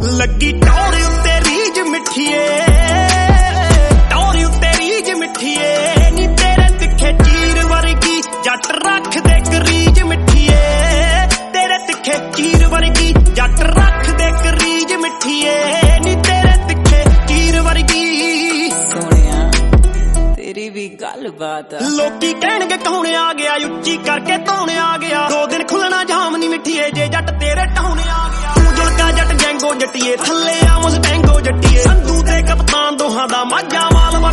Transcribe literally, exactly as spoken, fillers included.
ਲੱਗੀ ਟੌਰ ਉੱਤੇ ਰੀਝ ਮਿੱਠੀਏ, ਟੌਰ ਉੱਤੇ ਰੀਝ ਮਿੱਠੀਏ ਨੀ ਤੇਰੇ ਤਿੱਖੇ ਚੀਰ ਵਰਗੀ ਜੱਟ ਰੱਖਦੇ ਕਰੀਜ ਮਿੱਠੀਏ, ਤੇਰੇ ਤਿੱਖੇ ਚੀਰ ਵਰਗੀ ਜੱਟ ਰੱਖਦੇ ਕਰੀਜ ਮਿੱਠੀਏ ਨੀ ਤੇਰੇ ਤਿੱਖੇ ਚੀਰ ਵਰਗੀ। ਸੋਹਣਿਆ ਤੇਰੀ ਵੀ ਗੱਲ ਬਾਤ ਆ, ਲੋਕੀ ਕਹਿਣਗੇ ਕੌਣ ਆ ਗਿਆ ਉੱਚੀ ਕਰਕੇ ਧੌਣ ਆ ਗਿਆ, ਦੋ ਦਿਨ ਖੁੱਲਣਾ ਜਾਮ ਨੀ ਮਿੱਠੀਏ ਜੇ ਜੱਟ ਤੇਰੇ ਟਾਉਣ ਆ ਗਿਆ। ਤੂੰ ਜੁਲਕਾ ਜੱਟ ਜੈਂਗੋ ਜੱਟੀਏ ਥੱਲੇ ਆ ਮੁਸਟੈਂਗੋ ਜੱਟੀਏ, ਸੰਧੂ ਤੇ ਕਪਤਾਨ ਦੋਹਾਂ ਦਾ ਮਾਝਾ